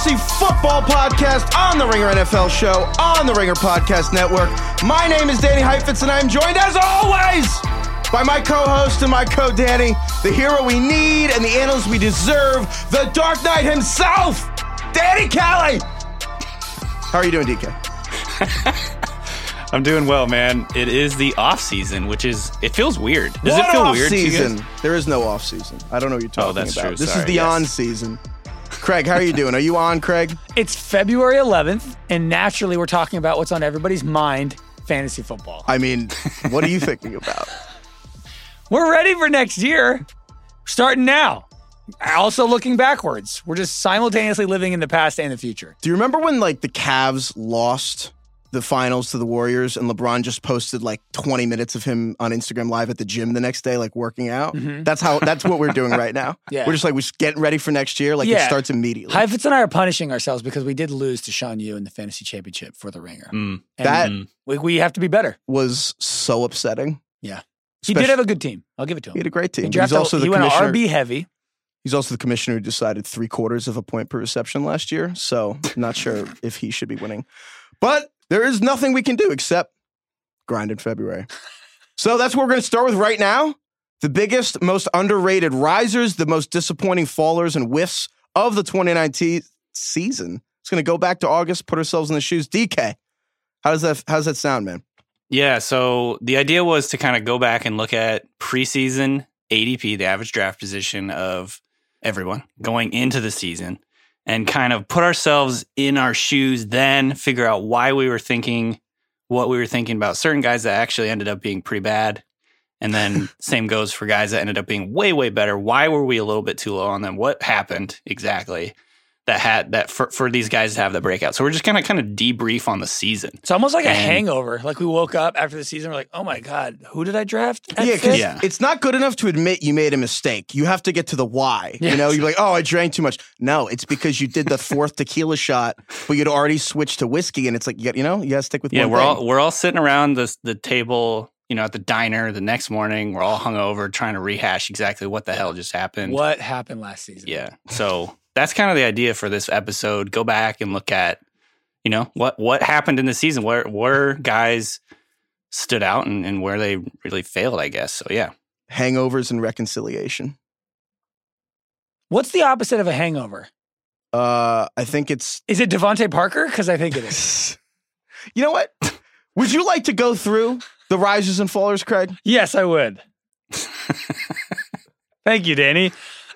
Fantasy Football Podcast on the Ringer NFL Show on the Ringer Podcast Network. My name is Danny Heifetz, and I'm joined, as always, by my co-host and my co-Danny, the hero we need and the analyst we deserve, the Dark Knight himself, Danny Kelly. How are you doing, DK? I'm doing well, man. It is the off season, which is, it feels weird. Does it feel weird to you guys? There is no off season. I don't know what you're talking that's about. true. This Sorry, is the on season. Craig, how are you doing? Are you on, Craig? It's February 11th, and naturally we're talking about what's on everybody's mind, fantasy football. I mean, what are you thinking about? We're ready for next year, starting now. Also looking backwards. We're just simultaneously living in the past and the future. Do you remember when, like, the Cavs lost the finals to the Warriors and LeBron just posted, like, 20 minutes of him on Instagram Live at the gym the next day, like, working out? Mm-hmm. That's what we're doing right now. Yeah. We're just getting ready for next year. Like, it starts immediately. Heifetz and I are punishing ourselves because we did lose to Sean Yu in the fantasy championship for the Ringer. That we have to be better. was so upsetting. Yeah. He did have a good team. I'll give it to him. He had a great team. He went RB heavy. He's also the commissioner who decided 3/4 of a point per reception last year. So I'm not sure if he should be winning. But there is nothing we can do except grind in February. So that's what we're going to start with right now. The biggest, most underrated risers, the most disappointing fallers and whiffs of the 2019 season. It's going to go back to August, put ourselves in the shoes. DK, how's that sound, man? Yeah, so the idea was to kind of go back and look at preseason ADP, the average draft position of everyone going into the season, and kind of put ourselves in our shoes, then figure out why we were thinking what we were thinking about certain guys that actually ended up being pretty bad. And then same goes for guys that ended up being way, way better. Why were we a little bit too low on them? What happened exactly that for these guys to have the breakout? So we're just going to kind of debrief on the season. It's almost like a hangover. Like we woke up after the season, we're like, oh my God, who did I draft? Because it's not good enough to admit you made a mistake. You have to get to the why. Yes. You know, you're like, oh, I drank too much. No, it's because you did the fourth tequila shot, but you'd already switched to whiskey, and it's like, you got to stick with one thing. We're all sitting around the table, at the diner the next morning. We're all hungover trying to rehash exactly what the hell just happened. What happened last season? Yeah. So that's kind of the idea for this episode. Go back and look at, what happened in the season, where guys stood out and where they really failed, I guess. So, yeah. Hangovers and reconciliation. What's the opposite of a hangover? I think it's... Is it Devontae Parker? Because I think it is. You know what? Would you like to go through the risers and fallers, Craig? Yes, I would. Thank you, Danny.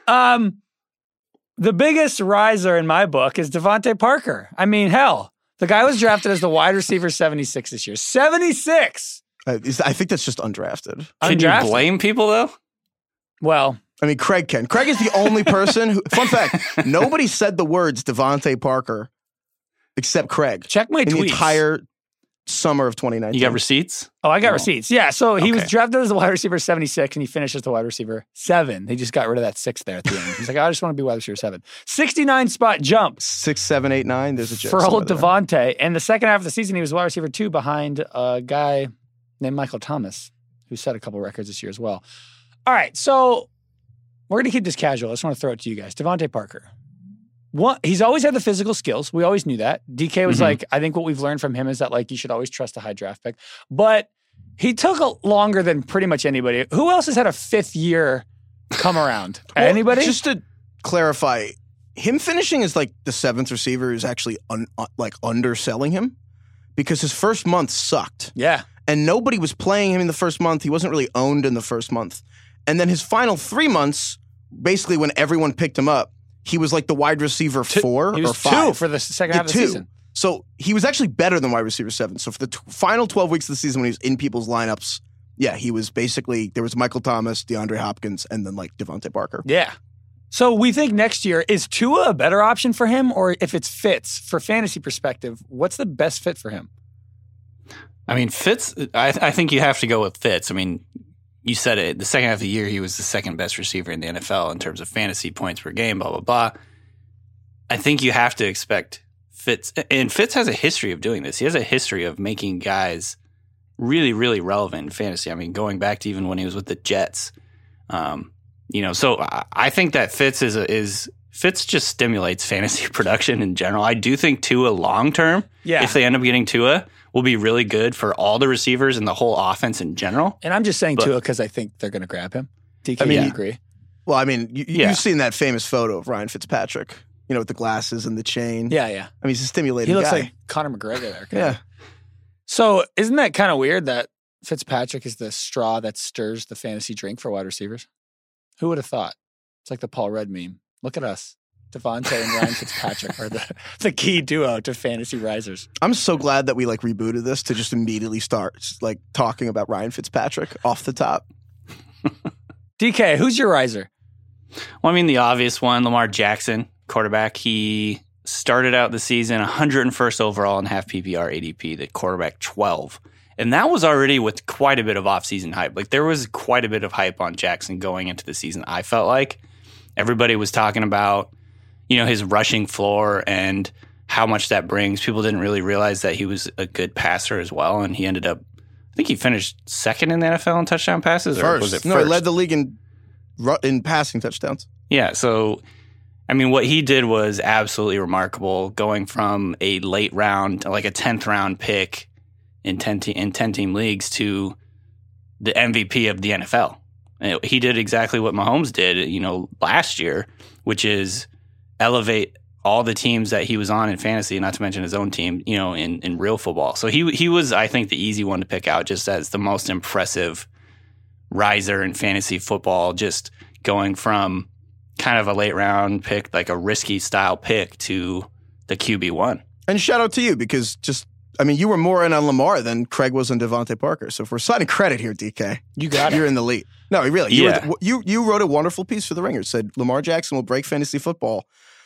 The biggest riser in my book is Devontae Parker. I mean, hell, the guy was drafted as the wide receiver 76 this year. 76! I think that's just undrafted. Can you blame people, though? Well, I mean, Craig can. Craig is the only person who... Fun fact, nobody said the words Devontae Parker except Craig. Check my tweets. The entire summer of 2019. You got receipts? Oh, I got receipts. Yeah, so he was drafted as the wide receiver 76, and he finished as the wide receiver 7. They just got rid of that 6 there at the end. He's like, I just want to be wide receiver 7. 69 spot jump. 6, 7, 8, 9. There's a joke for old Devontae. And the second half of the season, he was wide receiver 2 behind a guy named Michael Thomas, who set a couple records this year as well. All right, so we're going to keep this casual. I just want to throw it to you guys. Devontae Parker. He's always had the physical skills. We always knew that. DK was like, I think what we've learned from him is that, like, you should always trust a high draft pick. But he took longer than pretty much anybody. Who else has had a 5th year come around? Anybody? Just to clarify, him finishing as, like, the 7th receiver is actually, underselling him because his first month sucked. Yeah. And nobody was playing him in the first month. He wasn't really owned in the first month. And then his final 3 months, basically when everyone picked him up, he was like the wide receiver 4 he was or 5. 2 for the second half of the season. So he was actually better than wide receiver 7. So for the final 12 weeks of the season when he was in people's lineups, yeah, he was basically, there was Michael Thomas, DeAndre Hopkins, and then like Devontae Parker. Yeah. So we think next year, is Tua a better option for him? Or if it's Fitz, for fantasy perspective, what's the best fit for him? I mean, Fitz, I think you have to go with Fitz. I mean, you said it, the second half of the year, he was the second best receiver in the NFL in terms of fantasy points per game, blah, blah, blah. I think you have to expect Fitz, and Fitz has a history of doing this. He has a history of making guys really, really relevant in fantasy. I mean, going back to even when he was with the Jets. So I think that Fitz is Fitz just stimulates fantasy production in general. I do think Tua long term, Yeah. if they end up getting Tua, will be really good for all the receivers and the whole offense in general. And I'm just saying But- Tua because I think they're going to grab him. DK, I mean, you yeah. agree? Well, I mean, Yeah. you've seen that famous photo of Ryan Fitzpatrick, with the glasses and the chain. Yeah. I mean, he's a stimulating He looks guy. like Conor McGregor there. Yeah. So isn't that kind of weird that Fitzpatrick is the straw that stirs the fantasy drink for wide receivers? Who would have thought? It's like the Paul Rudd meme. Look at us. Devontae and Ryan Fitzpatrick are the key duo to fantasy risers. I'm so glad that we rebooted this to just immediately start talking about Ryan Fitzpatrick off the top. DK, who's your riser? Well, I mean, the obvious one, Lamar Jackson, quarterback. He started out the season 101st overall in half PPR ADP, the quarterback 12. And that was already with quite a bit of offseason hype. There was quite a bit of hype on Jackson going into the season, I felt like. Everybody was talking about, his rushing floor and how much that brings. People didn't really realize that he was a good passer as well. And he ended up, I think he finished second in the NFL in touchdown passes. Or was it No, first? he led the league in passing touchdowns. Yeah, so I mean, what he did was absolutely remarkable, going from a late round, like a 10th round pick in 10-team leagues to the MVP of the NFL. He did exactly what Mahomes did, last year, which is elevate all the teams that he was on in fantasy, not to mention his own team, in real football. So he was, I think, the easy one to pick out just as the most impressive riser in fantasy football, just going from kind of a late round pick, like a risky style pick, to the QB1. And shout out to you because you were more in on Lamar than Craig was on Devontae Parker. So if we're signing credit here, DK, You got it. you're in the lead. No, really. Yeah. You wrote a wonderful piece for The Ringer. It said Lamar Jackson will break fantasy football.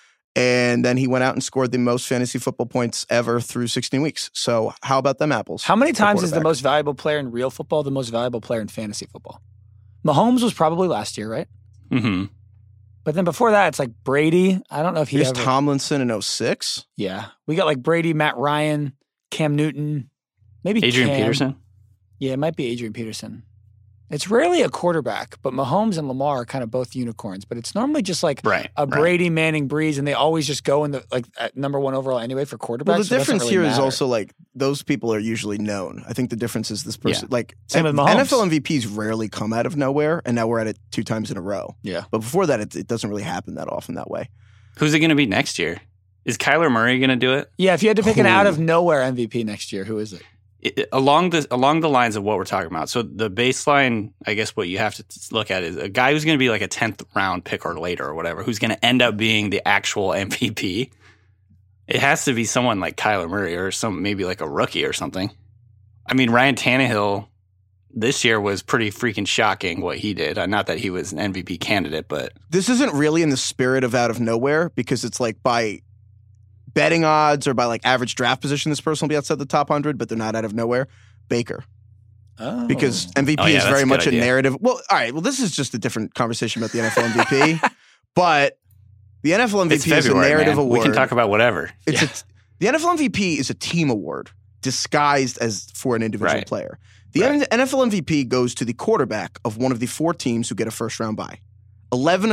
And then he went out and scored the most fantasy football points ever through 16 weeks. So how about them apples? How many for times is the quarterback? most valuable player in real football the most valuable player in fantasy football? Mahomes was probably last year, right? Mm-hmm. But then before that, it's like Brady. I don't know if he Here's ever... Tomlinson in 06. Yeah. We got Brady, Matt Ryan, Cam Newton, maybe Adrian Cam. Peterson. Yeah, it might be Adrian Peterson. It's rarely a quarterback, but Mahomes and Lamar are kind of both unicorns. But it's normally just Right. a Brady, Manning, Breeze, and they always just go in the at number one overall anyway for quarterbacks. Well, the so it doesn't difference really here is matter. also those people are usually known. I think the difference is this person. Same with Mahomes. NFL MVPs rarely come out of nowhere, and now we're at it 2 times in a row. Yeah. But before that, it doesn't really happen that often that way. Who's it going to be next year? Is Kyler Murray going to do it? Yeah, if you had to pick an Who? out of nowhere MVP next year, who is it? Along the lines of what we're talking about. So the baseline, I guess what you have to look at is a guy who's going to be like a 10th round pick or later or whatever, who's going to end up being the actual MVP. It has to be someone like Kyler Murray or maybe like a rookie or something. I mean, Ryan Tannehill this year was pretty freaking shocking what he did. Not that he was an MVP candidate, but This isn't really in the spirit of out of nowhere because it's by betting odds or by average draft position, this person will be outside the top 100, but they're not out of nowhere. Baker. Oh. Because MVP Oh, yeah, is that's very a good much idea. a narrative. Well, all right. Well, this is just a different conversation about the NFL MVP. But the NFL it's MVP is a February, narrative man. award. We can talk about whatever. The NFL MVP is a team award disguised as for an individual Right. player. The Right. NFL MVP goes to the quarterback of one of the 4 teams who get a first round bye. 12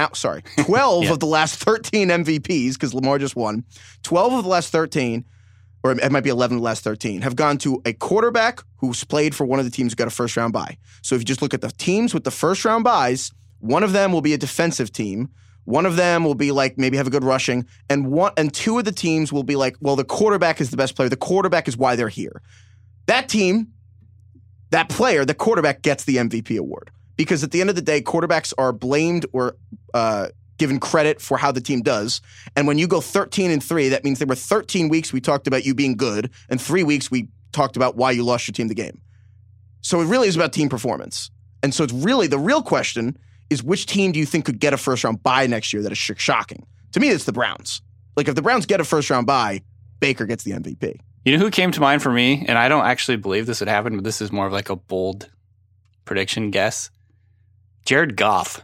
Yeah. of the last 13 MVPs, because Lamar just won. 12 of the last 13, or it might be 11 of the last 13, have gone to a quarterback who's played for one of the teams who got a first round bye. So if you just look at the teams with the first round byes, one of them will be a defensive team. One of them will be maybe have a good rushing, and 2 of the teams will be the quarterback is the best player. The quarterback is why they're here. That team, that player, the quarterback gets the MVP award. Because at the end of the day, quarterbacks are blamed or given credit for how the team does. And when you go 13-3, that means there were 13 weeks we talked about you being good, and 3 weeks we talked about why you lost your team the game. So it really is about team performance. And so it's really, the real question is which team do you think could get a first-round bye next year that is shocking? To me, it's the Browns. If the Browns get a first-round bye, Baker gets the MVP. You know who came to mind for me? And I don't actually believe this would happen, but this is more of a bold prediction guess. Jared Goff.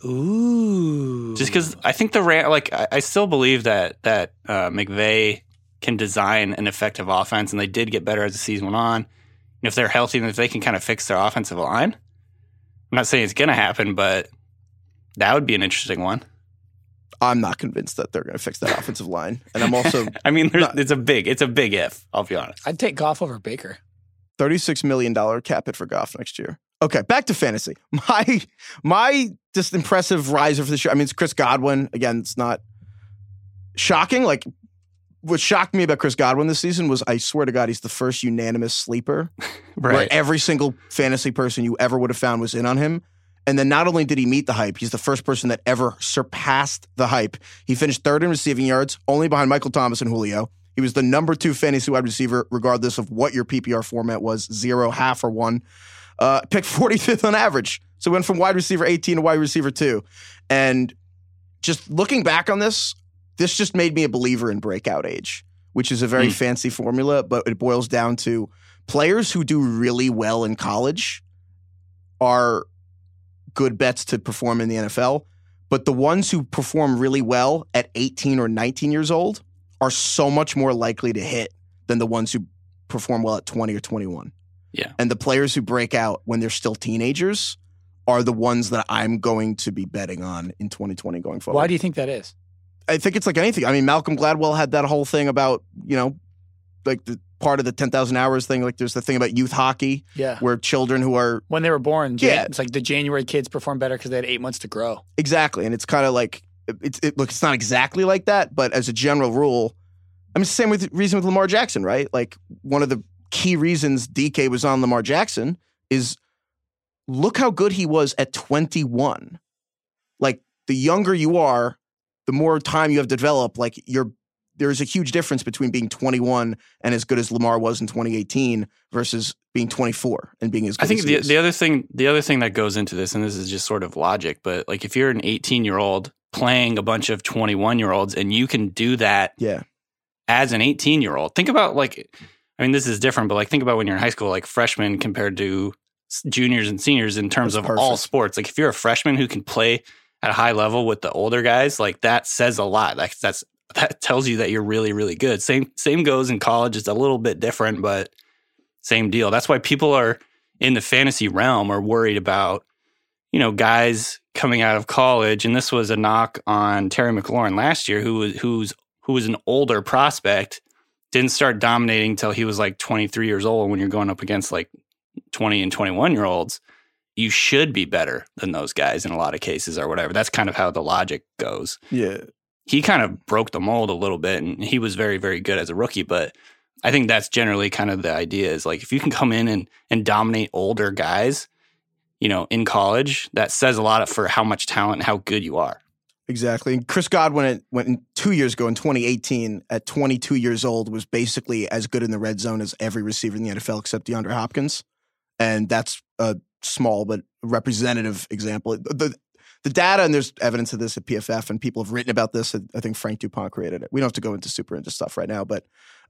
Ooh. Just because I think I still believe that McVay can design an effective offense, and they did get better as the season went on. And if they're healthy, and if they can kind of fix their offensive line, I'm not saying it's going to happen, but that would be an interesting one. I'm not convinced that they're going to fix that offensive line. And I'm also I mean, it's a big if, I'll be honest. I'd take Goff over Baker. $36 million cap hit for Goff next year. Okay, back to fantasy. My just impressive riser for this year. I mean, it's Chris Godwin. Again, it's not shocking. Like, what shocked me about Chris Godwin this season was, I swear to God, he's the first unanimous sleeper. Right. Where every single fantasy person you ever would have found was in on him. And then not only did he meet the hype, he's the first person that ever surpassed the hype. He finished third in receiving yards, only behind Michael Thomas and Julio. He was the number 2 fantasy wide receiver, regardless of what your PPR format was, 0, half, or 1. Picked 45th on average. So went from wide receiver 18 to wide receiver 2. And just looking back on this just made me a believer in breakout age, which is a very fancy formula, but it boils down to players who do really well in college are good bets to perform in the NFL. But the ones who perform really well at 18 or 19 years old are so much more likely to hit than the ones who perform well at 20 or 21. Yeah. And the players who break out when they're still teenagers are the ones that I'm going to be betting on in 2020 going forward. Why do you think that is? I think it's like anything. I mean, Malcolm Gladwell had that whole thing about, like the part of the 10,000 hours thing. Like there's the thing about youth hockey where children who are... When they were born, it's like the January kids perform better because they had 8 months to grow. Exactly. And it's kind of like, it's not exactly like that, but as a general rule, I mean, it's the same reason with Lamar Jackson, right? Like one of the key reasons DK was on Lamar Jackson is look how good he was at 21. Like the younger you are, the more time you have to develop, like there's a huge difference between being 21 and as good as Lamar was in 2018 versus being 24 and being as good as he is. the other thing that goes into this, and this is just sort of logic, but like if you're an 18-year-old playing a bunch of 21-year-olds and you can do that as an 18-year-old, think about this is different, but like think about when you're in high school, like freshmen compared to juniors and seniors in terms of all sports. Like if you're a freshman who can play at a high level with the older guys, like that says a lot. Like that tells you that you're really, really good. Same goes in college. It's a little bit different, but same deal. That's why people are in the fantasy realm are worried about, guys coming out of college. And this was a knock on Terry McLaurin last year, who was an older prospect, didn't start dominating until he was like 23 years old. When you're going up against like 20 and 21-year-olds, you should be better than those guys in a lot of cases or whatever. That's kind of how the logic goes. Yeah. He kind of broke the mold a little bit, and he was very, very good as a rookie. But I think that's generally kind of the idea is like if you can come in and dominate older guys, in college, that says a lot for how much talent and how good you are. Exactly. And Chris Godwin went 2 years ago in 2018 at 22 years old was basically as good in the red zone as every receiver in the NFL except DeAndre Hopkins. And that's a small but representative example. The data, and there's evidence of this at PFF, and people have written about this. I think Frank Dupont created it. We don't have to go into stuff right now, but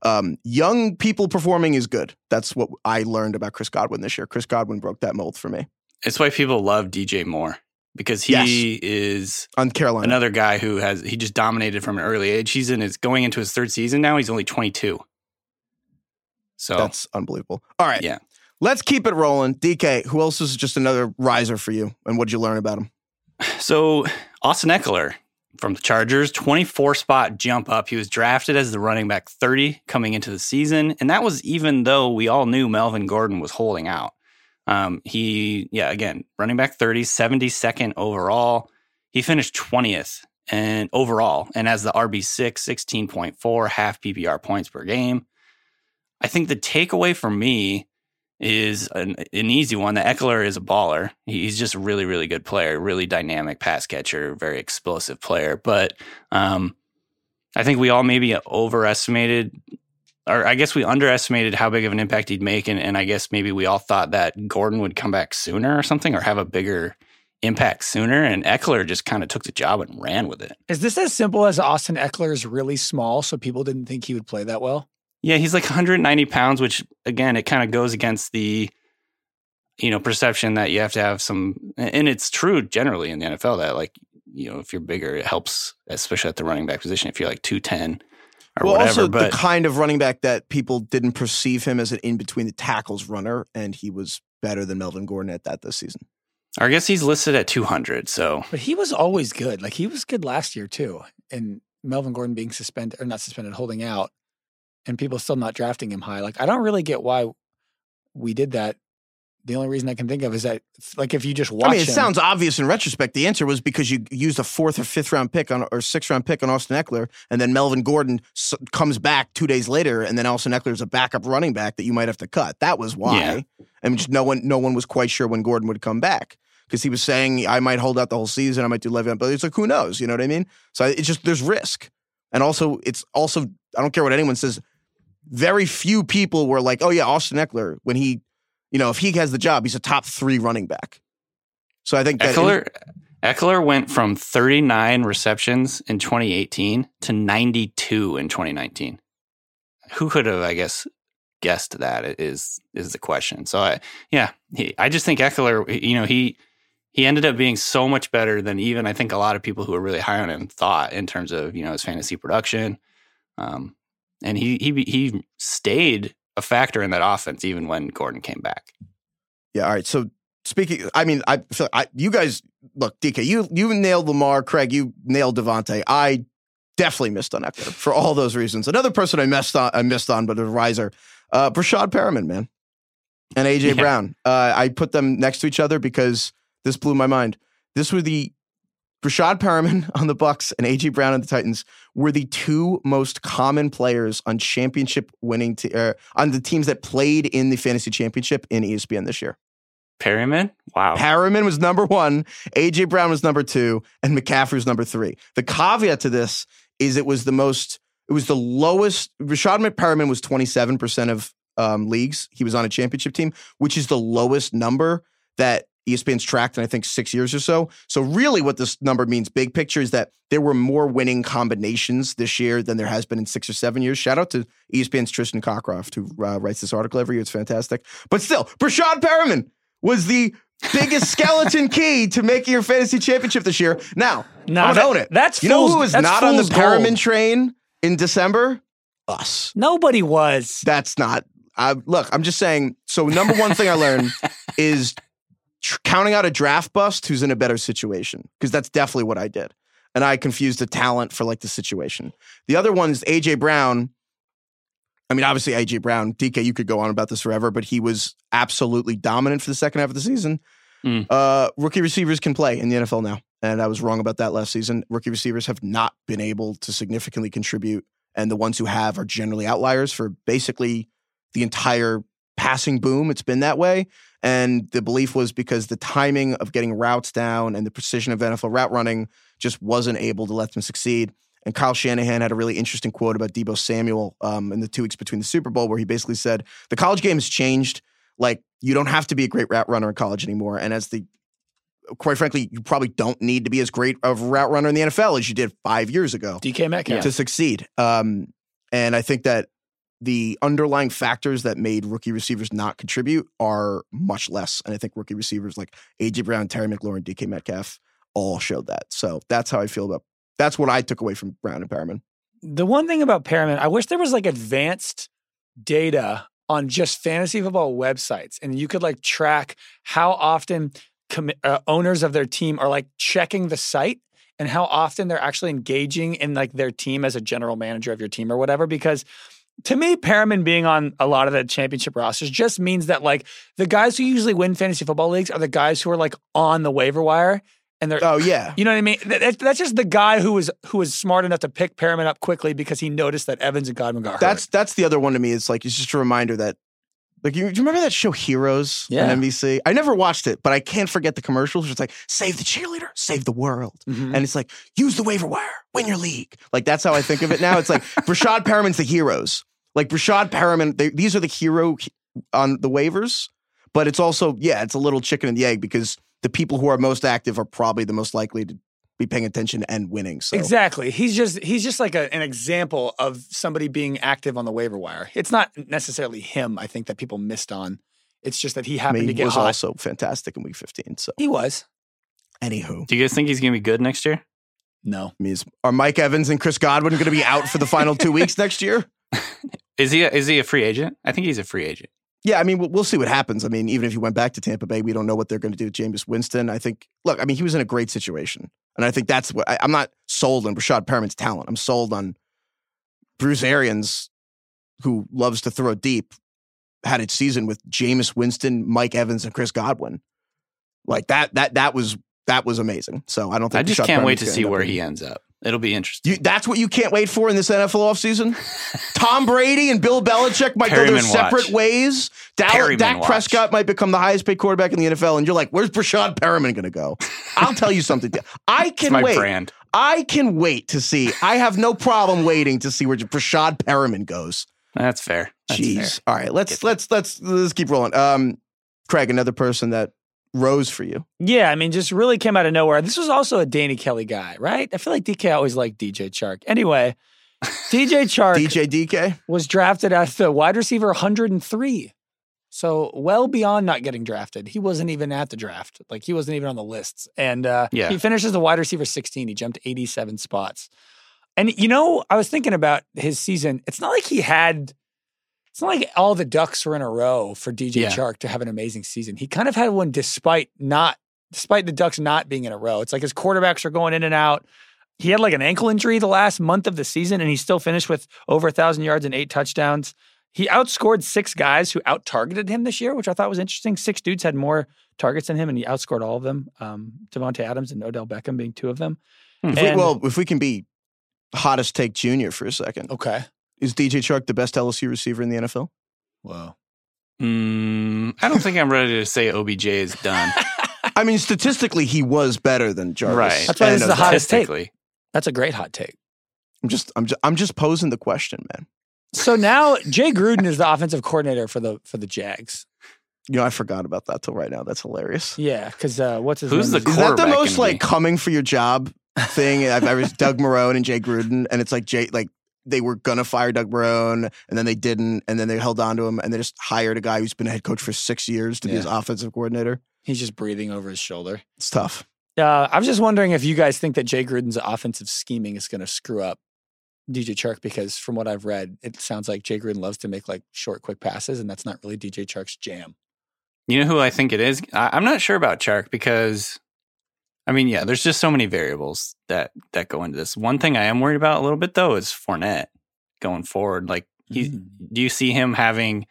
young people performing is good. That's what I learned about Chris Godwin this year. Chris Godwin broke that mold for me. It's why people love DJ Moore, because he is on Carolina, another guy who he just dominated from an early age. He's going into his 3rd season now. He's only 22. So that's unbelievable. All right. Yeah. Let's keep it rolling. DK, who else is just another riser for you? And what'd you learn about him? So Austin Eckler from the Chargers, 24-spot jump up. He was drafted as the running back 30 coming into the season. And that was even though we all knew Melvin Gordon was holding out. Again, running back 30, 72nd overall. He finished 20th and overall. And as the RB6, 16.4 half PPR points per game. I think the takeaway for me is an easy one. That Eckler is a baller. He's just a really, really good player, really dynamic pass catcher, very explosive player. But I think we all maybe overestimated, or I guess we underestimated how big of an impact he'd make. And I guess maybe we all thought that Gordon would come back sooner or something, or have a bigger impact sooner. And Eckler just kind of took the job and ran with it. Is this as simple as Austin Eckler is really small, so people didn't think he would play that well? Yeah, he's like 190 pounds, which, again, it kind of goes against the, perception that you have to have some, and it's true generally in the NFL that, like, if you're bigger, it helps, especially at the running back position, if you're like 210 or whatever. Also but the kind of running back that people didn't perceive him as an in-between the tackles runner, and he was better than Melvin Gordon at that this season. I guess he's listed at 200. So, But he was always good. Like he was good last year too. And Melvin Gordon being suspended, or not suspended, holding out, and people still not drafting him high. Like I don't really get why we did that. The only reason I can think of is that, like, if you just watch it him, sounds obvious in retrospect. The answer was because you used a 4th or 5th round pick or 6th round pick on Austin Eckler, and then Melvin Gordon comes back 2 days later, and then Austin Eckler is a backup running back that you might have to cut. That was why. Yeah. I mean, just no one was quite sure when Gordon would come back because he was saying I might hold out the whole season, I might do Le'Veon, but it's like who knows? You know what I mean? So it's just there's risk, and also I don't care what anyone says. Very few people were like, oh yeah, Austin Eckler when he. If he has the job, he's a top 3 running back. So I think that Eckler went from 39 receptions in 2018 to 92 in 2019. Who could have, I guess, guessed that is the question. So I just think Eckler, he ended up being so much better than even I think a lot of people who were really high on him thought in terms of his fantasy production, and he stayed a factor in that offense even when Gordon came back. Yeah, all right. So speaking, I mean, you guys, look, DK, you nailed Lamar, Craig, you nailed Devontae. I definitely missed on Eckler for all those reasons. Another person I missed on, but a riser, Brashad Perriman, man, and AJ Brown. I put them next to each other because this blew my mind. This were the Brashad Perriman on the Bucks and AJ Brown on the Titans were the 2 most common players on championship winning on the teams that played in the fantasy championship in ESPN this year. Perriman? Wow. Perriman was number 1, AJ Brown was number 2, and McCaffrey was number 3. The caveat to this is it was the lowest. Brashad Perriman was 27% of leagues. He was on a championship team, which is the lowest number that ESPN's tracked in, I think, 6 years or so. So really what this number means, big picture, is that there were more winning combinations this year than there has been in 6 or 7 years. Shout out to ESPN's Tristan Cockcroft, who writes this article every year. It's fantastic. But still, Brashad Perriman was the biggest skeleton key to making your fantasy championship this year. Now, I'm going to own it. That's you know who was not on the Perriman gold. Train in December? Us. Nobody was. That's not. Look, I'm just saying. So number one thing I learned is counting out a draft bust who's in a better situation, because that's definitely what I did. And I confused the talent for like the situation. The other one is AJ Brown. I mean, obviously AJ Brown, DK, you could go on about this forever, but he was absolutely dominant for the second half of the season. Rookie receivers can play in the NFL now. And I was wrong about that last season. Rookie receivers have not been able to significantly contribute. And the ones who have are generally outliers for basically the entire passing boom. It's been that way. And the belief was because the timing of getting routes down and the precision of NFL route running just wasn't able to let them succeed. And Kyle Shanahan had a really interesting quote about Deebo Samuel in the 2 weeks between the Super Bowl, where he basically said, the college game has changed. Like, you don't have to be a great route runner in college anymore. And quite frankly, you probably don't need to be as great of a route runner in the NFL as you did 5 years ago. DK Metcalf. To succeed. And I think that the underlying factors that made rookie receivers not contribute are much less. And I think rookie receivers like A.J. Brown, Terry McLaurin, DK Metcalf all showed that. So that's how I feel about. That's what I took away from Brown and Perriman. The one thing about Perriman, I wish there was like advanced data on just fantasy football websites, and you could like track how often owners of their team are like checking the site and how often they're actually engaging in like their team as a general manager of your team or whatever. Because to me, Perriman being on a lot of the championship rosters just means that like the guys who usually win fantasy football leagues are the guys who are like on the waiver wire. And they're, oh yeah, you know what I mean? That's just the guy who was smart enough to pick Perriman up quickly because he noticed that Evans and Godwin got hurt. That's the other one to me. It's like, it's just a reminder that, like, do you remember that show Heroes on NBC? I never watched it, but I can't forget the commercials. It's like, save the cheerleader, save the world. Mm-hmm. And it's like, use the waiver wire, win your league. Like, that's how I think of it now. It's like, Brashad Perriman's the heroes. Like, Brashad Perriman, these are the hero on the waivers, but it's also, it's a little chicken and the egg, because the people who are most active are probably the most likely to be paying attention and winning. So. Exactly. He's just like an example of somebody being active on the waiver wire. It's not necessarily him, I think, that people missed on. It's just that he happened to get hot. He was also fantastic in week 15. So he was. Anywho. Do you guys think he's going to be good next year? No. Are Mike Evans and Chris Godwin going to be out for the final 2 weeks next year? Is he a free agent? I think he's a free agent. Yeah, I mean, we'll see what happens. I mean, even if he went back to Tampa Bay, we don't know what they're going to do with Jameis Winston. I think, look, I mean, he was in a great situation. And I think that's what I'm not sold on Rashad Perriman's talent. I'm sold on Bruce Arians, who loves to throw deep, had a season with Jameis Winston, Mike Evans, and Chris Godwin. Like that was amazing. So I don't think I just Rashad can't wait Perriman's to gonna see end up where in- he ends up. It'll be interesting. That's what you can't wait for in this NFL offseason? Tom Brady and Bill Belichick might go their Perryman separate watch. ways. Perryman Dak watch. Prescott might become the highest paid quarterback in the NFL. And you're like, where's Rashad Perriman going to go? I'll tell you something. I It's can my wait. brand. I can wait to see. I have no problem waiting to see where Rashad Perriman goes. That's fair. That's Jeez. fair. All right, let's keep rolling. Craig, another person that rose for you. Yeah, I mean, just really came out of nowhere. This was also a Danny Kelly guy, right? I feel like DK always liked DJ Chark. Anyway, DJ Chark DJ DK. was drafted as the wide receiver 103. So well beyond not getting drafted. He wasn't even at the draft. Like he wasn't even on the lists. And Yeah. he finished as the wide receiver 16. He jumped 87 spots. And, you know, I was thinking about his season. It's not like all the ducks were in a row for DJ Yeah. Chark to have an amazing season. He kind of had one despite the ducks not being in a row. It's like his quarterbacks are going in and out. He had like an ankle injury the last month of the season, and he still finished with over 1,000 yards and 8 touchdowns. He outscored 6 guys who out-targeted him this year, which I thought was interesting. 6 dudes had more targets than him, and he outscored all of them. Devontae Adams and Odell Beckham being 2 of them. If we can be hottest take junior for a second, Okay. is DJ Chark the best LSU receiver in the NFL? Whoa. I don't think I'm ready to say OBJ is done. I mean, statistically, he was better than Jarvis. Right. That's why this is And the hottest take. Statistically. That's a great hot take. I'm just posing the question, man. So now Jay Gruden is the offensive coordinator for the Jags. You know, I forgot about that till right now. That's hilarious. Yeah, because what's his Who's name? the Is that the quarterback most gonna like be? coming for your job thing? I've ever Doug Marrone and Jay Gruden, and it's like they were gonna fire Doug Marrone, and then they didn't, and then they held on to him, and they just hired a guy who's been a head coach for 6 years to be his offensive coordinator. He's just breathing over his shoulder. It's tough. I was just wondering if you guys think that Jay Gruden's offensive scheming is going to screw up DJ Chark, because from what I've read, it sounds like Jay Gruden loves to make like short, quick passes, and that's not really DJ Chark's jam. You know who I think it is? I'm not sure about Chark because, I mean, yeah, there's just so many variables that go into this. One thing I am worried about a little bit, though, is Fournette going forward. Like, do you see him having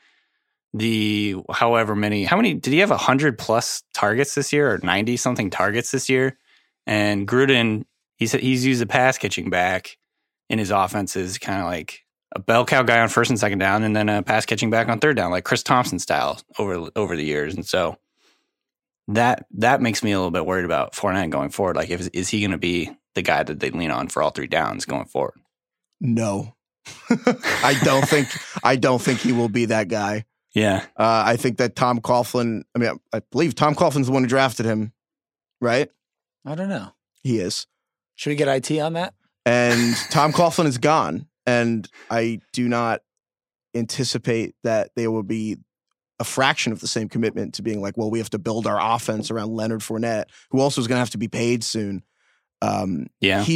how many, did he have 100 plus targets this year or 90 something targets this year? And Gruden, he's used a pass catching back in his offenses, kind of like a bell cow guy on first and second down, and then a pass catching back on third down, like Chris Thompson style over the years. And so that makes me a little bit worried about Fournette going forward. Like, is he going to be the guy that they lean on for all 3 downs going forward? No, I don't think he will be that guy. Yeah. I think that Tom Coughlin. I mean, I believe Tom Coughlin's the one who drafted him, right? I don't know. He is. Should we get IT on that? And Tom Coughlin is gone. And I do not anticipate that there will be a fraction of the same commitment to being like, well, we have to build our offense around Leonard Fournette, who also is going to have to be paid soon. Yeah.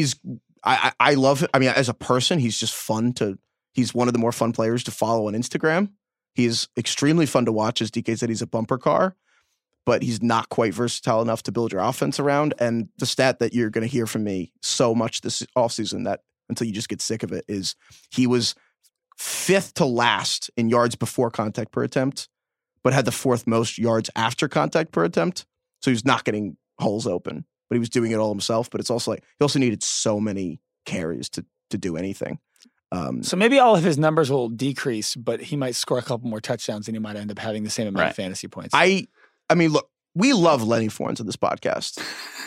I love it. I mean, as a person, he's just he's one of the more fun players to follow on Instagram. He's extremely fun to watch. As DK said, he's a bumper car, but he's not quite versatile enough to build your offense around. And the stat that you're going to hear from me so much this offseason that until you just get sick of it is he was 5th to last in yards before contact per attempt, but had the 4th most yards after contact per attempt. So he was not getting holes open, but he was doing it all himself. But it's also like he also needed so many carries to do anything. So maybe all of his numbers will decrease, but he might score a couple more touchdowns and he might end up having the same amount of fantasy points. I mean, look, we love Lenny Fournette on this podcast.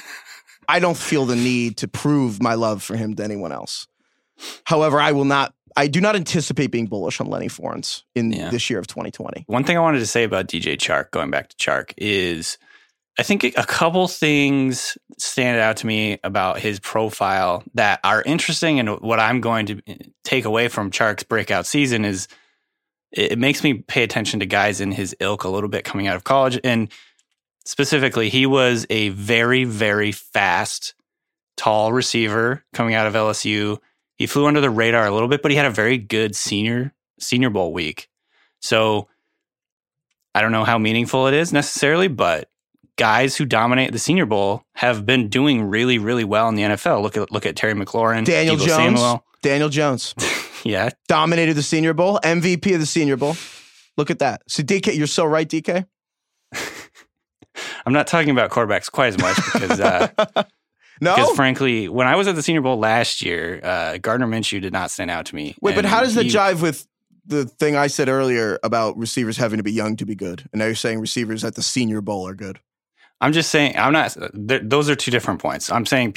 I don't feel the need to prove my love for him to anyone else. However, I do not anticipate being bullish on Lenny Fournette in this year of 2020. One thing I wanted to say about DJ Chark, going back to Chark, is I think a couple things stand out to me about his profile that are interesting, and what I'm going to take away from Chark's breakout season is it makes me pay attention to guys in his ilk a little bit coming out of college. And specifically, he was a very, very fast, tall receiver coming out of LSU. He flew under the radar a little bit, but he had a very good senior bowl week. So I don't know how meaningful it is necessarily, but guys who dominate the Senior Bowl have been doing really, really well in the NFL. Look at Terry McLaurin, Daniel Deebo Jones. Samuel. Daniel Jones. Yeah. Dominated the Senior Bowl, MVP of the Senior Bowl. Look at that. So DK, you're so right, DK. I'm not talking about quarterbacks quite as much because no? because frankly, when I was at the Senior Bowl last year, Gardner Minshew did not stand out to me. Wait, but And how does that jive with the thing I said earlier about receivers having to be young to be good? And now you're saying receivers at the Senior Bowl are good. I'm just saying, I'm not, those are two different points. I'm saying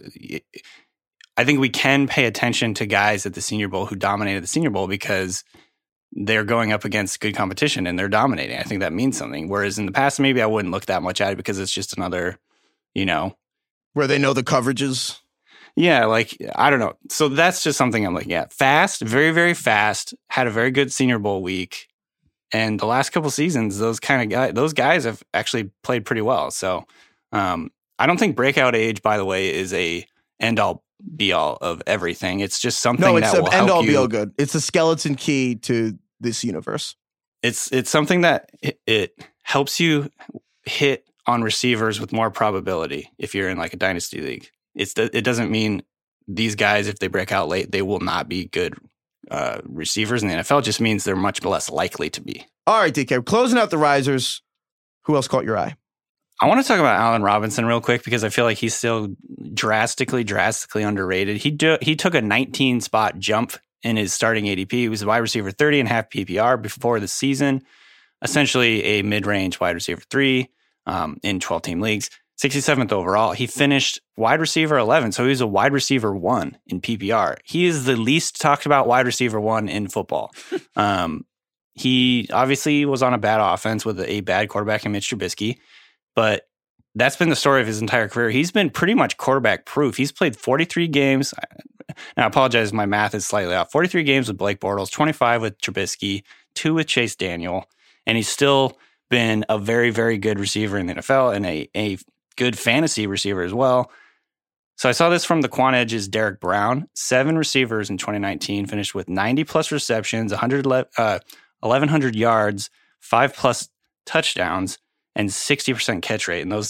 I think we can pay attention to guys at the Senior Bowl who dominated the Senior Bowl because they're going up against good competition and they're dominating. I think that means something. Whereas in the past, maybe I wouldn't look that much at it because it's just another, Where they know the coverages. Yeah, like, I don't know. So that's just something I'm looking at. Fast, very, very fast, had a very good Senior Bowl week. And the last couple seasons, those guys have actually played pretty well. So I don't think breakout age, by the way, is a end-all, be-all of everything. It's just something that will help you. No, it's an end-all, be-all good. It's a skeleton key to this universe. It's something that it helps you hit on receivers with more probability if you're in like a dynasty league. It doesn't mean these guys, if they break out late, they will not be good receivers in the NFL. It just means they're much less likely to be. All right, DK, closing out the risers. Who else caught your eye? I want to talk about Allen Robinson real quick because I feel like he's still drastically underrated. He took a 19 spot jump in his starting ADP. He was a wide receiver 30 and half PPR before the season, essentially a mid-range wide receiver 3 in 12-team leagues. 67th overall. He finished wide receiver 11, so he was a wide receiver 1 in PPR. He is the least talked about wide receiver 1 in football. He obviously was on a bad offense with a bad quarterback in Mitch Trubisky, but that's been the story of his entire career. He's been pretty much quarterback proof. He's played 43 games. Now, I apologize, my math is slightly off. 43 games with Blake Bortles, 25 with Trubisky, 2 with Chase Daniel, and he's still been a very, very good receiver in the NFL and a good fantasy receiver as well. So I saw this from the Quant Edge's Derek Brown. 7 receivers in 2019 finished with 90-plus receptions, 1,100 yards, 5-plus touchdowns, and 60% catch rate. And those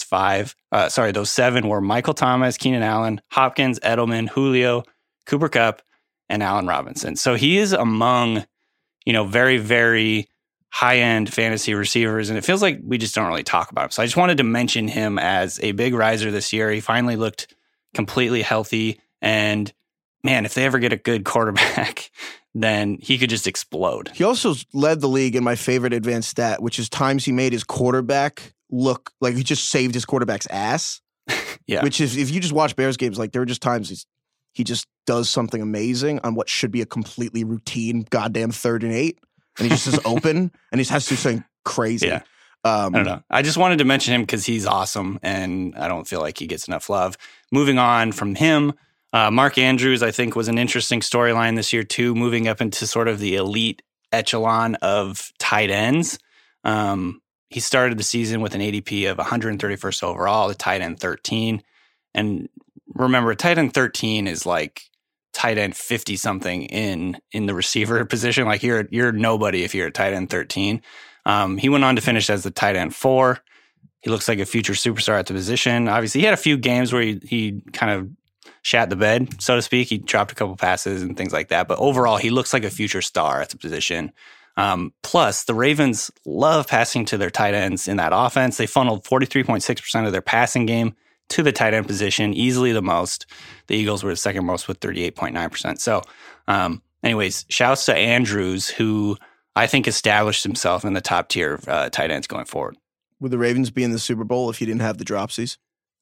7 were Michael Thomas, Keenan Allen, Hopkins, Edelman, Julio, Cooper Kupp, and Allen Robinson. So he is among, very, very high-end fantasy receivers, and it feels like we just don't really talk about him. So I just wanted to mention him as a big riser this year. He finally looked completely healthy, and man, if they ever get a good quarterback, then he could just explode. He also led the league in my favorite advanced stat, which is times he made his quarterback look like he just saved his quarterback's ass. Yeah. Which is, if you just watch Bears games, like there are just times he just does something amazing on what should be a completely routine goddamn 3rd and 8. And he just is open, and he has to do something crazy. Yeah. I don't know. I just wanted to mention him because he's awesome, and I don't feel like he gets enough love. Moving on from him, Mark Andrews, I think, was an interesting storyline this year, too, moving up into sort of the elite echelon of tight ends. He started the season with an ADP of 131st overall, the tight end 13. And remember, tight end 13 is like tight end 50 something in the receiver position. Like you're nobody if you're a tight end 13. He went on to finish as the tight end 4. He looks like a future superstar at the position. Obviously, he had a few games where he kind of shat the bed, so to speak. He dropped a couple passes and things like that. But overall, he looks like a future star at the position. Plus, the Ravens love passing to their tight ends in that offense. They funneled 43.6% of their passing game to the tight end position, easily the most. The Eagles were the second most with 38.9%. So anyways, shouts to Andrews, who I think established himself in the top tier of tight ends going forward. Would the Ravens be in the Super Bowl if he didn't have the dropsies?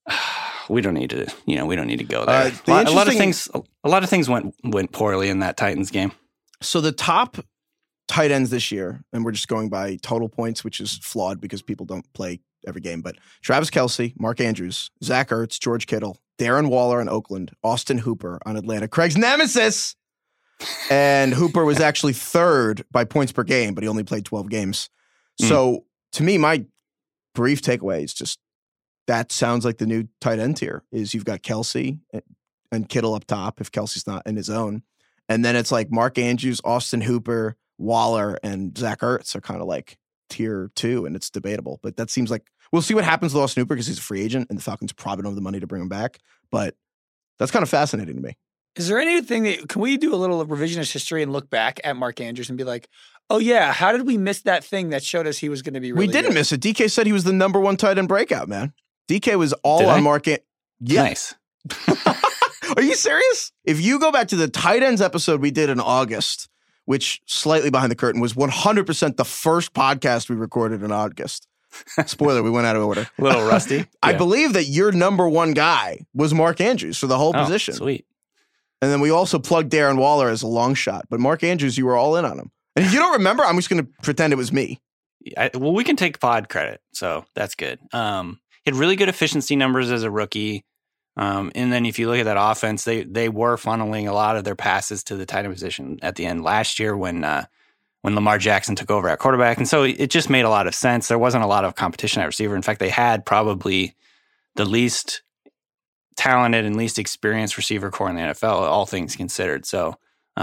We don't need to, we don't need to go there. A lot of things went poorly in that Titans game. So the top tight ends this year, and we're just going by total points, which is flawed because people don't play every game, but Travis Kelce, Mark Andrews, Zach Ertz, George Kittle, Darren Waller on Oakland, Austin Hooper on Atlanta, Craig's nemesis. And Hooper was actually 3rd by points per game, but he only played 12 games. So to me, my brief takeaway is just that sounds like the new tight end tier is you've got Kelce and Kittle up top if Kelce's not in his own. And then it's like Mark Andrews, Austin Hooper, Waller, and Zach Ertz are kind of like tier 2, and it's debatable. But that seems like we'll see what happens with Austin Hooper because he's a free agent, and the Falcons probably don't have the money to bring him back. But that's kind of fascinating to me. Is there anything that can we do a little revisionist history and look back at Mark Andrews and be like, oh yeah, how did we miss that thing that showed us he was going to be really We didn't good? miss it. DK said he was the number 1 tight end breakout, man. DK was all Did on I? Mark. Yeah. Nice. Are you serious? If you go back to the tight ends episode we did in August, which slightly behind the curtain was 100% the first podcast we recorded in August. Spoiler, we went out of order. A little rusty. I Yeah. believe that your number 1 guy was Mark Andrews for the whole Oh, position. Sweet. And then we also plugged Darren Waller as a long shot. But Mark Andrews, you were all in on him. And if you don't remember, I'm just going to pretend it was me. Well, we can take pod credit, so that's good. He had really good efficiency numbers as a rookie. And then if you look at that offense, they were funneling a lot of their passes to the tight end position at the end last year when Lamar Jackson took over at quarterback. And so it just made a lot of sense. There wasn't a lot of competition at receiver. In fact, they had probably the least talented and least experienced receiver core in the NFL, all things considered. So,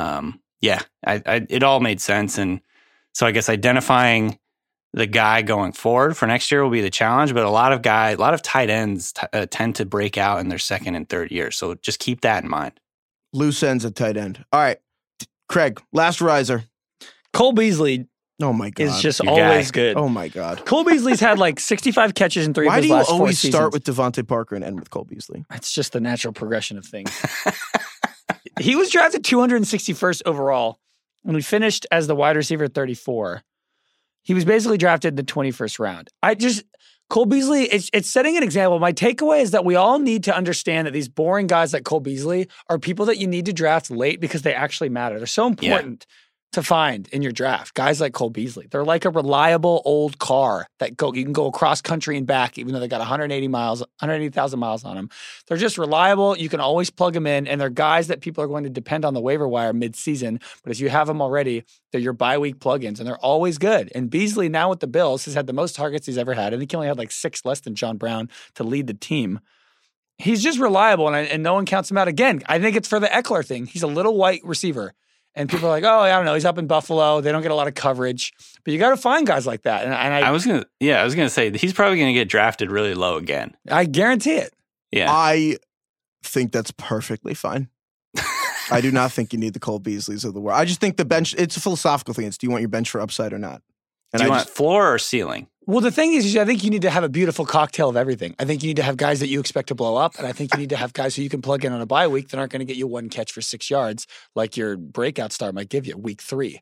it all made sense. And so I guess identifying the guy going forward for next year will be the challenge. But a lot of tight ends tend to break out in their second and third year. So just keep that in mind. Loose ends at tight end. All right. Craig, last riser. Cole Beasley Oh, my God. is just Your always guy. good. Oh, my God. Cole Beasley's had like 65 catches in 3 Why of do his you last 4 always seasons. start with Devontae Parker and end with Cole Beasley? It's just the natural progression of things. He was drafted 261st overall, and we finished as the wide receiver 34. He was basically drafted in the 21st round. Cole Beasley, it's setting an example. My takeaway is that we all need to understand that these boring guys like Cole Beasley are people that you need to draft late because they actually matter. They're so important to find in your draft. Guys like Cole Beasley. They're like a reliable old car that you can go across country and back, even though they got 180,000 miles on them. They're just reliable. You can always plug them in, and they're guys that people are going to depend on the waiver wire mid-season. But if you have them already, they're your bye-week plugins, and they're always good. And Beasley, now with the Bills, has had the most targets he's ever had. I think he only had like 6 less than John Brown to lead the team. He's just reliable, and no one counts him out. Again, I think it's for the Eckler thing. He's a little white receiver. And people are like, oh, I don't know. He's up in Buffalo. They don't get a lot of coverage. But you got to find guys like that. And I was gonna say he's probably gonna get drafted really low again. I guarantee it. Yeah. I think that's perfectly fine. I do not think you need the Cole Beasleys of the world. I just think the bench, it's a philosophical thing. It's do you want your bench for upside or not? And Do you want floor or ceiling? Well, the thing is I think you need to have a beautiful cocktail of everything. I think you need to have guys that you expect to blow up. And I think you need to have guys who you can plug in on a bye week that aren't going to get you 1 catch for 6 yards like your breakout star might give you week 3.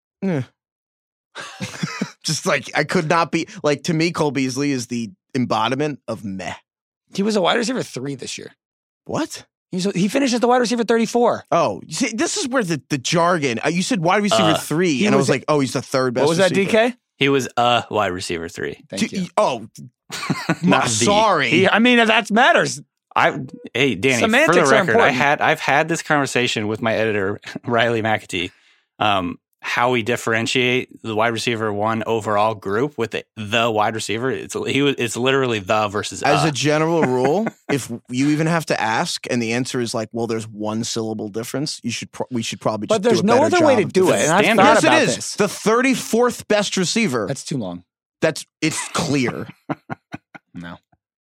just like, I could not be, like, to me, Cole Beasley is the embodiment of meh. He was a wide receiver 3 this year. What? He finished as the wide receiver 34. Oh, you see, this is where the jargon, you said wide receiver 3, and I was like, oh, he's the third best What was that, receiver. DK? He was a wide receiver 3. Thank you. Oh, Not the. sorry. That matters. Hey, Danny, Semantics for the are record, important. I've had this conversation with my editor, Riley McAtee, how we differentiate the wide receiver 1 overall group with the wide receiver. It's literally the versus As a general rule, if you even have to ask, and the answer is like, well, there's 1 syllable difference, we should probably just But there's do a no better other way job to of do it. differentiating. And I've Standard. thought Yes, about it is. this. The 34th best receiver. That's too long. It's clear. No.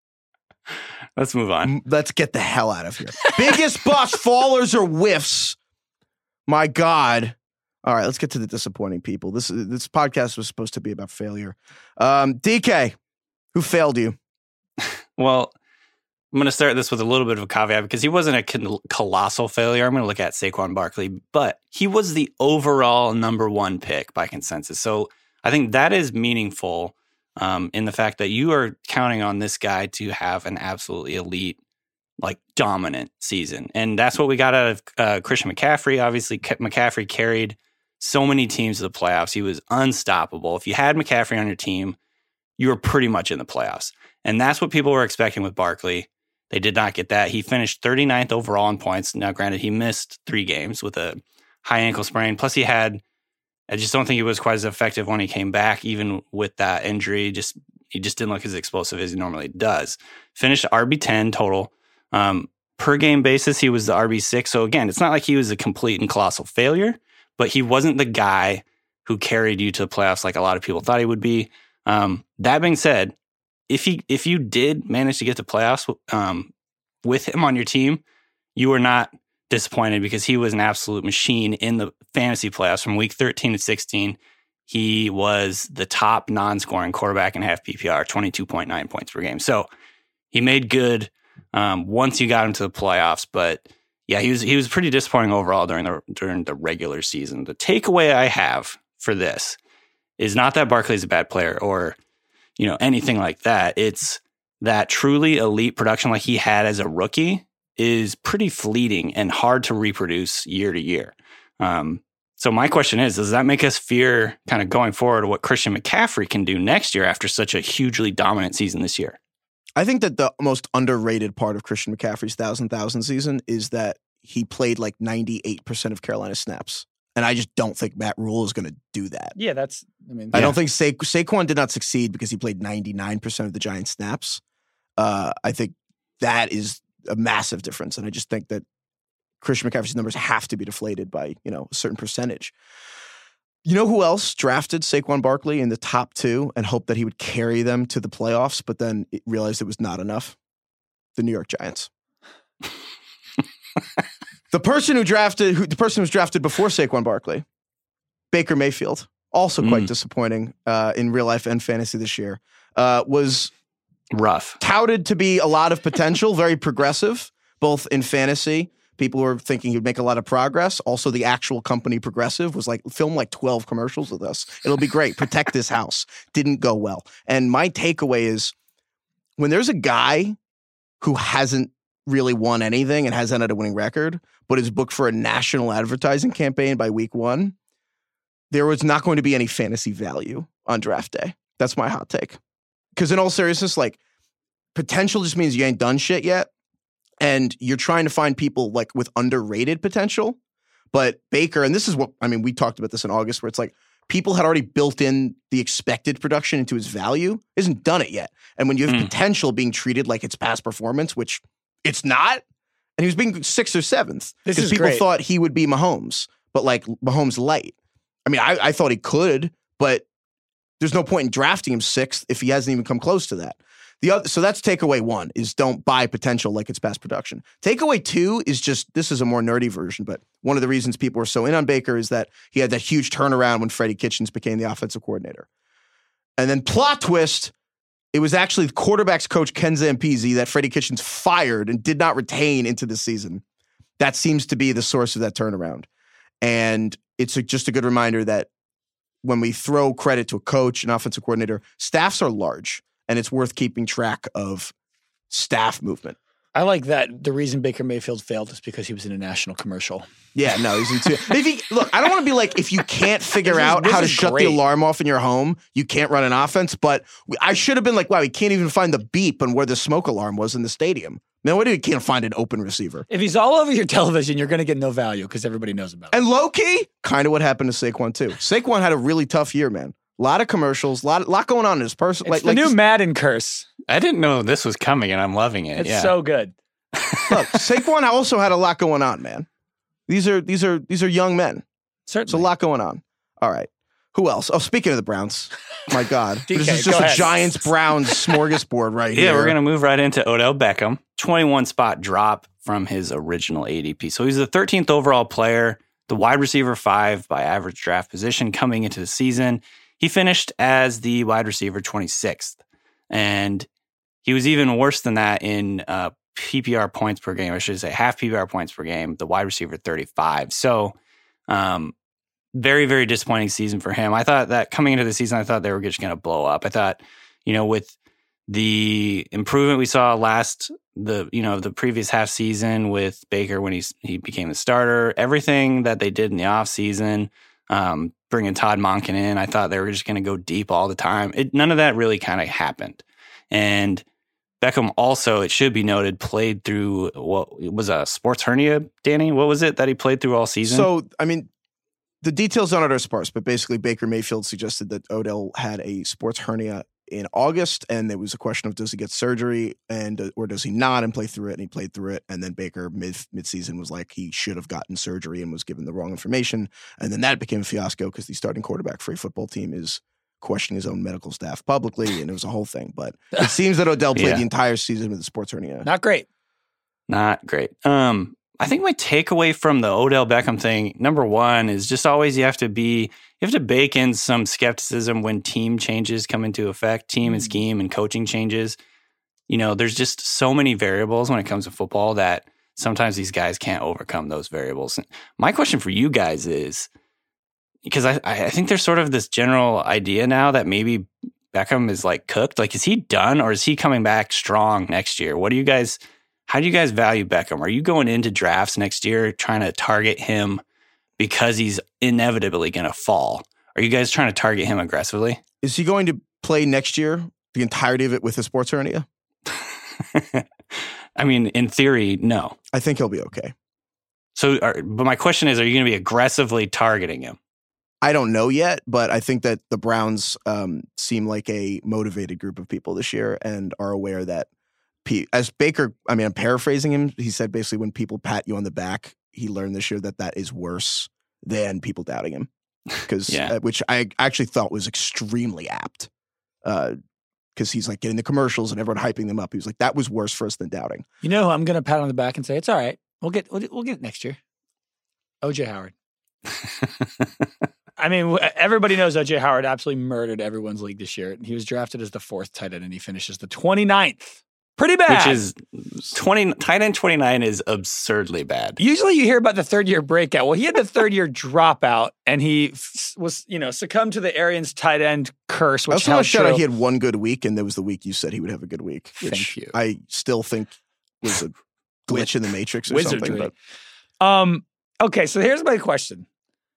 Let's move on. Let's get the hell out of here. Biggest bust, fallers or whiffs? My God. All right, let's get to the disappointing people. This podcast was supposed to be about failure. DK, who failed you? Well, I'm going to start this with a little bit of a caveat because he wasn't a colossal failure. I'm going to look at Saquon Barkley, but he was the overall number 1 pick by consensus. So I think that is meaningful in the fact that you are counting on this guy to have an absolutely elite, like dominant season. And that's what we got out of Christian McCaffrey. Obviously, McCaffrey carried so many teams to the playoffs. He was unstoppable. If you had McCaffrey on your team, you were pretty much in the playoffs. And that's what people were expecting with Barkley. They did not get that. He finished 39th overall in points. Now, granted, he missed 3 games with a high ankle sprain. Plus, I just don't think he was quite as effective when he came back, even with that injury. He just didn't look as explosive as he normally does. Finished RB10 total. Per game basis, he was the RB6. So again, it's not like he was a complete and colossal failure, but he wasn't the guy who carried you to the playoffs like a lot of people thought he would be. That being said, if you did manage to get to playoffs with him on your team, you were not disappointed because he was an absolute machine in the fantasy playoffs from week 13 to 16. He was the top non-scoring quarterback in half PPR, 22.9 points per game. So he made good once you got him to the playoffs. But yeah, he was pretty disappointing overall during the regular season. The takeaway I have for this is not that Barkley's a bad player or anything like that. It's that truly elite production like he had as a rookie is pretty fleeting and hard to reproduce year to year. So my question is, does that make us fear kind of going forward what Christian McCaffrey can do next year after such a hugely dominant season this year? I think that the most underrated part of Christian McCaffrey's 1,000 season is that he played like 98% of Carolina snaps. And I just don't think Matt Rule is going to do that. Yeah, I don't think Saquon did not succeed because he played 99% of the Giants snaps. I think that is a massive difference. And I just think that Christian McCaffrey's numbers have to be deflated by, a certain percentage. You know who else drafted Saquon Barkley in the top 2 and hoped that he would carry them to the playoffs, but then realized it was not enough? The New York Giants. The person who was drafted before Saquon Barkley, Baker Mayfield, also quite disappointing in real life and fantasy this year, was rough. Touted to be a lot of potential, very progressive, both in fantasy. People were thinking he'd make a lot of progress. Also, the actual company Progressive was film 12 commercials with us. It'll be great. Protect this house. Didn't go well. And my takeaway is when there's a guy who hasn't really won anything and hasn't had a winning record, but is booked for a national advertising campaign by week 1, there was not going to be any fantasy value on draft day. That's my hot take. Because in all seriousness, potential just means you ain't done shit yet. And you're trying to find people with underrated potential. But Baker, and this is we talked about this in August, where it's people had already built in the expected production into his value, isn't done it yet. And when you have potential being treated like it's past performance, which it's not, and he was being 6th or 7th because people thought he would be Mahomes, but Mahomes light. I thought he could, but there's no point in drafting him 6th if he hasn't even come close to that. So that's takeaway 1 is don't buy potential like it's past production. Takeaway 2 is just, this is a more nerdy version, but one of the reasons people were so in on Baker is that he had that huge turnaround when Freddie Kitchens became the offensive coordinator. And then plot twist, it was actually the quarterback's coach, Ken Zampese, that Freddie Kitchens fired and did not retain into the season. That seems to be the source of that turnaround. And it's just a good reminder that when we throw credit to a coach, an offensive coordinator, staffs are large. And it's worth keeping track of staff movement. I like that the reason Baker Mayfield failed is because he was in a national commercial. Yeah, no, he's in two. Look, I don't want to be if you can't figure out how to shut the alarm off in your home, you can't run an offense. But I should have been wow, he can't even find the beep and where the smoke alarm was in the stadium. No, he can't find an open receiver. If he's all over your television, you're going to get no value because everybody knows about it. And low-key, kind of what happened to Saquon, too. Saquon had a really tough year, man. A lot of commercials, lot going on in his personal. It's the new Madden curse. I didn't know this was coming, and I'm loving it. It's so good. Look, Saquon also had a lot going on, man. These are young men. Certainly, it's a lot going on. All right, who else? Oh, speaking of the Browns, my God, DK, this is just a Giants-Browns smorgasbord right here. Yeah, we're gonna move right into Odell Beckham. 21 spot drop from his original ADP. So he's the 13th overall player, the wide receiver 5 by average draft position coming into the season. He finished as the wide receiver 26th, and he was even worse than that in PPR points per game. I should say half PPR points per game, the wide receiver 35. So very, very disappointing season for him. I thought that coming into the season, I thought they were just going to blow up. I thought, with the improvement we saw the previous half season with Baker when he became the starter, everything that they did in the offseason, bringing Todd Monken in, I thought they were just going to go deep all the time. None of that really kind of happened. And Beckham also, it should be noted, played through what was a sports hernia, Danny? What was it that he played through all season? So, the details on it are sparse, but basically Baker Mayfield suggested that Odell had a sports hernia in August, and it was a question of does he get surgery or does he not, and play through it, and he played through it. And then Baker mid-season was like he should have gotten surgery and was given the wrong information. And then that became a fiasco because the starting quarterback for a football team is questioning his own medical staff publicly, and it was a whole thing. But it seems that Odell played the entire season with a sports hernia. Not great. Not great. I think my takeaway from the Odell Beckham thing, number one, is just always you have to bake in some skepticism when team changes come into effect, team and scheme and coaching changes. There's just so many variables when it comes to football that sometimes these guys can't overcome those variables. My question for you guys is, because I think there's sort of this general idea now that maybe Beckham is like cooked. Like, is he done or is he coming back strong next year? How do you guys value Beckham? Are you going into drafts next year trying to target him because he's inevitably going to fall? Are you guys trying to target him aggressively? Is he going to play next year, the entirety of it with a sports hernia? I mean, in theory, no. I think he'll be okay. But my question is, are you going to be aggressively targeting him? I don't know yet, but I think that the Browns seem like a motivated group of people this year and are aware that as Baker, I mean, I'm paraphrasing him. He said basically when people pat you on the back, he learned this year that is worse than people doubting him. Which I actually thought was extremely apt. Because he's like getting the commercials and everyone hyping them up. He was like, that was worse for us than doubting. You know who I'm going to pat on the back and say, it's all right. We'll get it next year. O.J. Howard. I mean, everybody knows O.J. Howard absolutely murdered everyone's league this year. He was drafted as the 4th tight end, and he finishes the 29th. Pretty bad. Which is tight end 29 is absurdly bad. Usually you hear about the 3rd-year breakout. Well, he had the 3rd-year dropout, and he was, succumbed to the Arians tight end curse, which held true. He had one good week, and there was the week you said he would have a good week. Which Thank you. I still think was a glitch in the Matrix or Wizardry. something. Okay, so here's my question.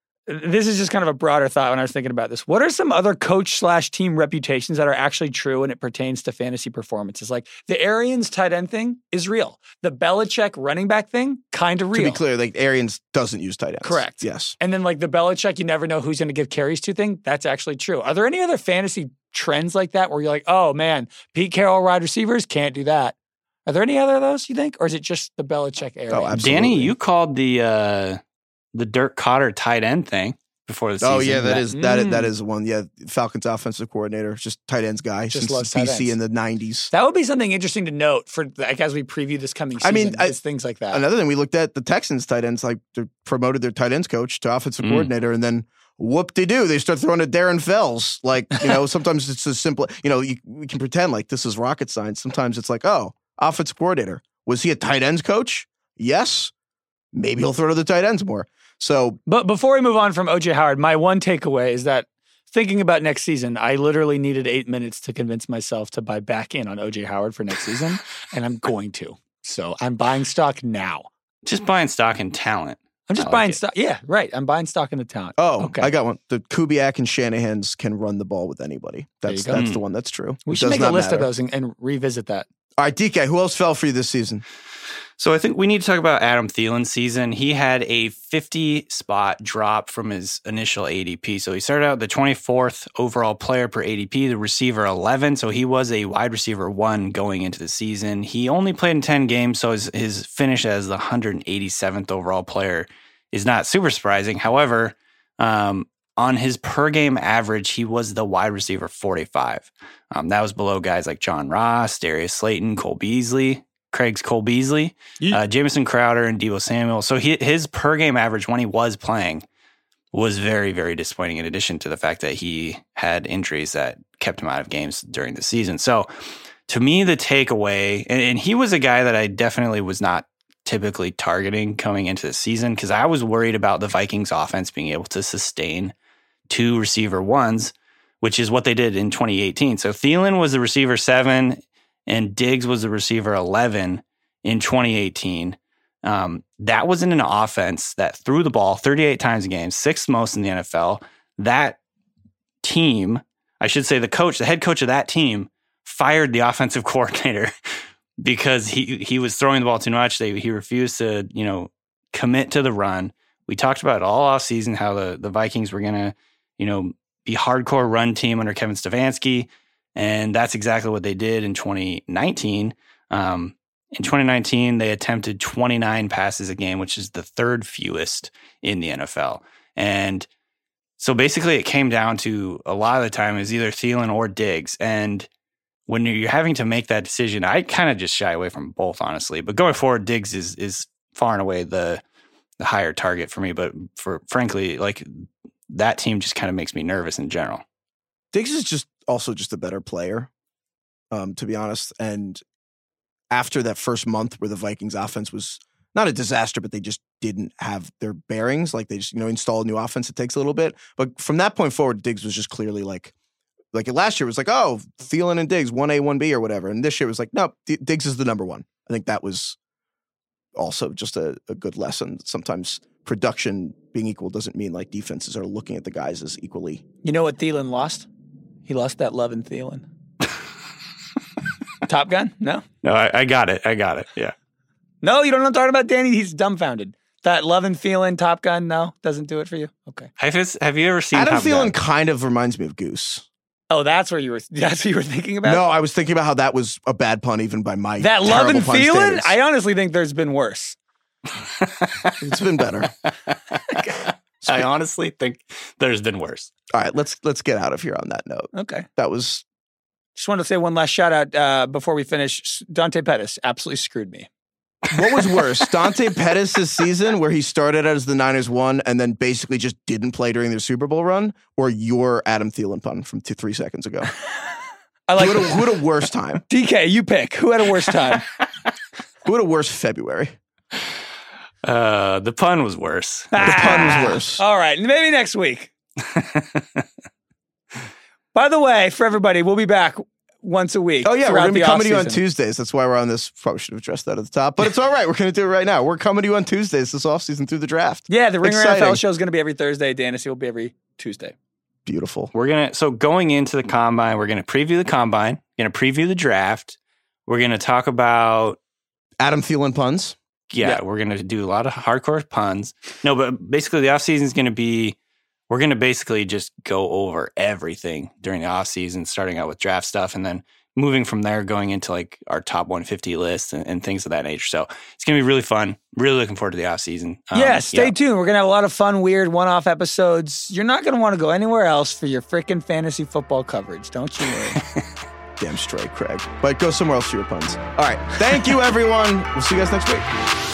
This is just kind of a broader thought when I was thinking about this. What are some other coach/team reputations that are actually true when it pertains to fantasy performances? Like the Arians tight end thing is real. The Belichick running back thing, kind of real. To be clear, like Arians doesn't use tight ends. Correct. Yes. And then like the Belichick, you never know who's going to give carries to thing. That's actually true. Are there any other fantasy trends like that where you're like, oh man, Pete Carroll wide receivers can't do that? Are there any other of those you think? Or is it just the Belichick Arians? Oh, absolutely. Danny, you called the Dirk Cotter tight end thing before the season. Oh yeah, that is one. Yeah, Falcons offensive coordinator, just tight ends guy Just since loves tight BC ends. in the 90s. That would be something interesting to note for like as we preview this coming season. Is things like that. Another thing, we looked at the Texans tight ends, like they promoted their tight ends coach to offensive coordinator, and then whoop-de-doo, they start throwing to Darren Fells. Like, sometimes it's as simple, we can pretend like this is rocket science. Sometimes it's like, oh, offensive coordinator. Was he a tight ends coach? Yes. Maybe he'll throw to the tight ends more. So, but before we move on from O.J. Howard, my one takeaway is that thinking about next season, I literally needed 8 minutes to convince myself to buy back in on O.J. Howard for next season, and I'm going to. So I'm buying stock now. Just buying stock in talent. I'm just buying stock. Yeah, right. I'm buying stock in the talent. Oh, okay. I got one. The Kubiak and Shanahan's can run the ball with anybody. That's the one that's true. We should make a list of those and revisit that. All right, DK, who else fell for you this season? So I think we need to talk about Adam Thielen's season. He had a 50-spot drop from his initial ADP. So he started out the 24th overall player per ADP, the receiver 11. So he was a wide receiver 1 going into the season. He only played in 10 games, so his finish as the 187th overall player is not super surprising. However, on his per-game average, he was the wide receiver 45. That was below guys like John Ross, Darius Slayton, Cole Beasley, Jamison Crowder, and Deebo Samuel. So his per-game average when he was playing was very, very disappointing, in addition to the fact that he had injuries that kept him out of games during the season. So to me, the takeaway, and he was a guy that I definitely was not typically targeting coming into the season because I was worried about the Vikings offense being able to sustain 2 receiver 1s, which is what they did in 2018. So Thielen was the receiver 7 and Diggs was the receiver 11 in 2018. That was in an offense that threw the ball 38 times a game, 6th most in the NFL. That team, I should say the head coach of that team, fired the offensive coordinator because he was throwing the ball too much. He refused to, commit to the run. We talked about it all offseason, how the Vikings were going to, be hardcore run team under Kevin Stefanski. And that's exactly what they did in 2019. In 2019, they attempted 29 passes a game, which is the third fewest in the NFL. And so basically it came down to a lot of the time is either Thielen or Diggs. And when you're having to make that decision, I kind of just shy away from both, honestly. But going forward, Diggs is far and away the higher target for me. But frankly, like that team just kind of makes me nervous in general. Diggs is just a better player, to be honest. And after that first month where the Vikings offense was not a disaster, but they just didn't have their bearings, like they just, install a new offense, it takes a little bit. But from that point forward, Diggs was just clearly like last year was like, oh, Thielen and Diggs, 1A, 1B or whatever. And this year was like, no, Diggs is the number one. I think that was also just a good lesson. Sometimes production being equal doesn't mean like defenses are looking at the guys as equally. You know what Thielen lost? He lost that love in Thielen. Top Gun? No? No, I got it. Yeah. No, you don't know what I'm talking about, Danny? He's dumbfounded. That love and Thielen, Top Gun, no? Doesn't do it for you? Okay. Have you ever seen Adam Top Thielen Gun? kind of reminds me of Goose. Oh, that's what you were thinking about? No, I was thinking about how that was a bad pun even by my that love and pun Thielen? standards. I honestly think there's been worse. It's been better. I honestly think there's been worse. All right, let's get out of here on that note. Okay. That was... Just wanted to say one last shout out before we finish. Dante Pettis absolutely screwed me. What was worse, Dante Pettis' season where he started out as the Niners won and then basically just didn't play during their Super Bowl run, or your Adam Thielen pun from 3 seconds ago? Who had a worse time? DK, you pick. Who had a worse time? Who had a worse February? The pun was worse. The pun was worse. All right, maybe next week. By the way, for everybody, we'll be back once a week. Oh, yeah, we're going to be coming to you on off-season. Tuesdays. That's why we're on this. Probably should have addressed that at the top, but it's all right. We're going to do it right now. We're coming to you on Tuesdays this offseason through the draft. Yeah, the Ringer Exciting. NFL show is going to be every Thursday. Dantasy will be every Tuesday. Beautiful. So going into the combine, we're going to preview the combine, going to preview the draft. We're going to talk about Adam Thielen puns. Yeah, we're going to do a lot of hardcore puns. No, but basically the offseason is going to be, we're going to basically just go over everything during the offseason, starting out with draft stuff and then moving from there, going into like our top 150 list and things of that nature. So it's going to be really fun. Really looking forward to the offseason. Stay tuned. We're going to have a lot of fun, weird one-off episodes. You're not going to want to go anywhere else for your freaking fantasy football coverage. Don't you worry. Damn straight, Craig. But go somewhere else for your puns. All right. Thank you, everyone. We'll see you guys next week.